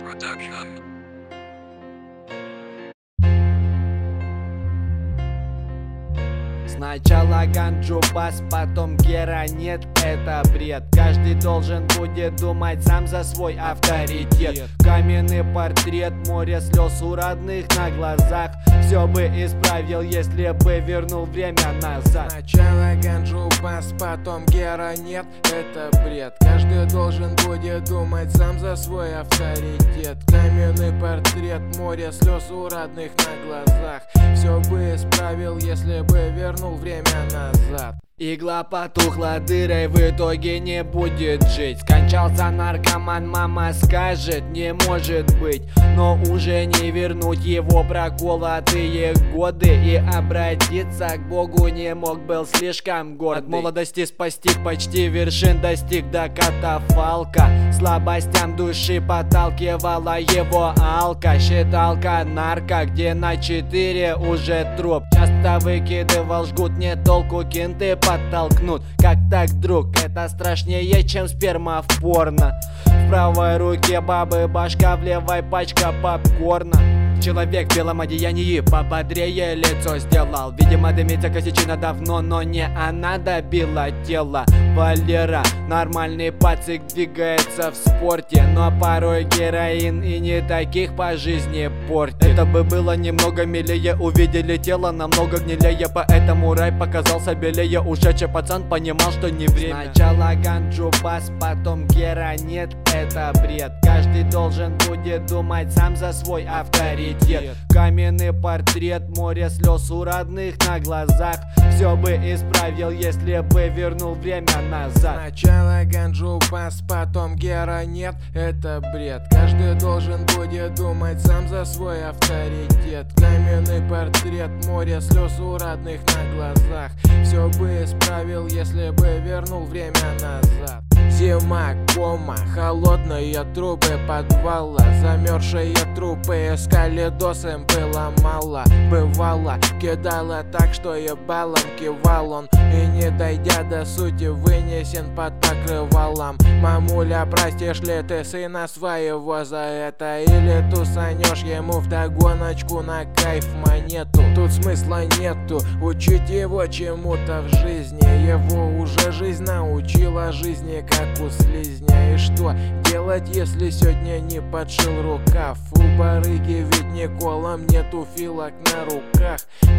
Production. Сначала ганджу бас, потом гера, нет, это бред. Каждый должен будет думать сам за свой авторитет. Каменный портрет, море слез у родных на глазах. Все бы исправил, если бы вернул время назад. Сначала ганджу бас, потом гера, нет, это бред. Каждый должен будет думать сам за свой авторитет. Каменный портрет, море слез у родных на глазах. Все бы исправил, если бы вернул время назад. Игла потухла дырой, в итоге не будет жить. Скончался наркоман, мама скажет, не может быть. Но уже не вернуть его проколотые годы. И обратиться к Богу не мог, был слишком гордый. От молодости спасти почти вершин достиг до катафалка. Слабостям души подталкивала его алка. Считалка нарко, где на 4 уже труп. Часто выкидывал жгут, не толку, кенты подтолкнут. Как так, друг? Это страшнее, чем сперма в порно. В правой руке бабы башка, в левой пачка попкорна. Человек в белом одеянии пободрее лицо сделал. Видимо, дымится косячина давно, но не она добила тело. Валера, нормальный пацик, двигается в спорте, но порой героин и не таких по жизни портит. Это бы было немного милее, увидели тело намного гнилее. Поэтому рай показался белее. Ушедший пацан понимал, что не время. Сначала ганджу бас, потом гера, нет, это бред. Каждый должен будет думать сам за свой авторитет. Каменный портрет, море слез у родных на глазах. Все бы исправил, если бы вернул время назад. Сначала ганджу бас, потом гера, нет, это бред. Каждый должен будет думать сам за свой авторитет. Каменный портрет, море слез у родных на глазах. Все бы исправил, если бы вернул время назад. Зима, кома, холодные трубы подвала. Замерзшие трупы искали, досым было мало. Бывало, кидала так, что ебалом кивал он. И не дойдя до сути, вынесен под покрывалом. Мамуля, простишь ли ты сына своего за это? Или тусанешь ему вдогоночку на кайф монету? Тут смысла нету, учить его чему-то в жизни. Его уже жизнь научила жизни, как у слизня. И что делать, если сегодня не подшил рукав? У барыги ведь не колом, нету филок на руках.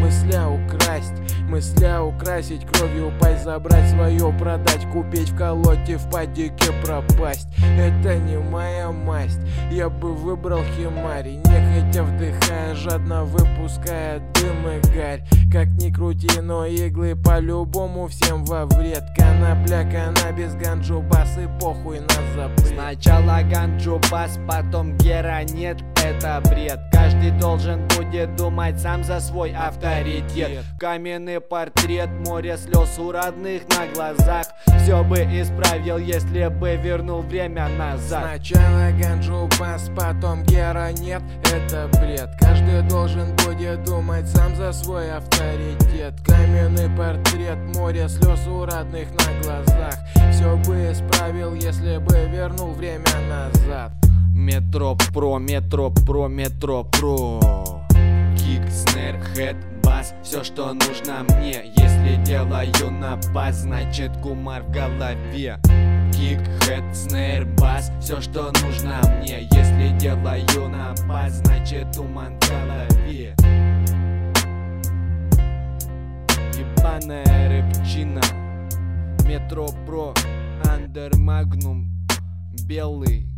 Мысля украсить, кровью упасть, забрать свое, продать, купить, вколоть и в падике пропасть. Это не моя масть, я бы выбрал химарий, нехотя вдыхая, жадно выпуская дым и гарь. Как ни крути, но иглы по-любому всем во вред. Конопля, каннабис, ганджу бас и похуй на запрет. Сначала ганджу бас, потом гера, нет, это бред. Каждый должен будет думать сам за свой авторитет. Каменный портрет, море слез у родных на глазах. Все бы исправил, если бы вернул время назад. Сначала ганджу бас, потом гера, нет, это бред. Каждый должен будет думать сам за свой авторитет. Каменный портрет, море слез у родных на глазах. Все бы исправил, если бы вернул время назад. Метро Про, метро Про, метро Про. Кик, снэр, хэт, бас, все, что нужно мне. Если делаю на бас, значит кумар в голове. Кик, хэт, снэр, бас, все, что нужно мне. Если делаю на бас, значит туман в голове. Ебаная рэпчина. Метро Про, Андер Магнум, белый.